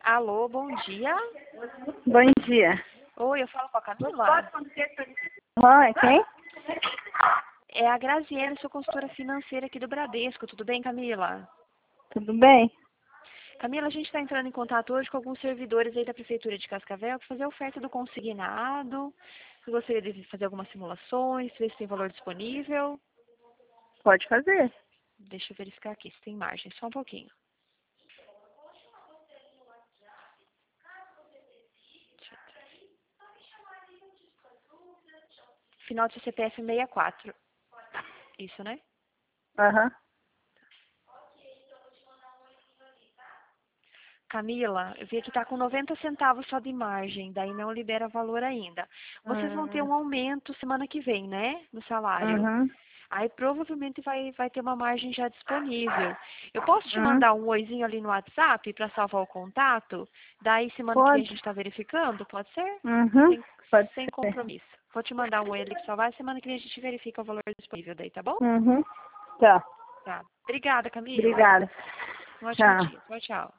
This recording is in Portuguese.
Alô, bom dia. Bom dia. Oi, eu falo com a Camila. Oi, quem? É a Graziele, sua consultora financeira aqui do Bradesco. Tudo bem, Camila? Tudo bem? Camila, a gente está entrando em contato hoje com alguns servidores aí da Prefeitura de Cascavel para fazer a oferta do consignado. Você gostaria de fazer algumas simulações, ver se tem valor disponível. Pode fazer. Deixa eu verificar aqui se tem margem, só um pouquinho. Final de CPF 64. Isso, né? Aham. Camila, eu vi que está com 90 centavos só de margem, daí não libera valor ainda. Vocês vão ter um aumento semana que vem, né? No salário. Uhum. Aí provavelmente vai ter uma margem já disponível. Eu posso te Uhum. mandar um oizinho ali no WhatsApp para salvar o contato? Daí semana que vem a Pode. gente está verificando, pode ser? Uhum. Sem, Pode sem ser. compromisso. Vou te mandar um oi ali para salvar, semana que vem a gente verifica o valor disponível daí, tá bom? Uhum. Tá. Tá. Obrigada, Camila. Obrigada. Um ótimo Tchau. dia. Tchau, tchau.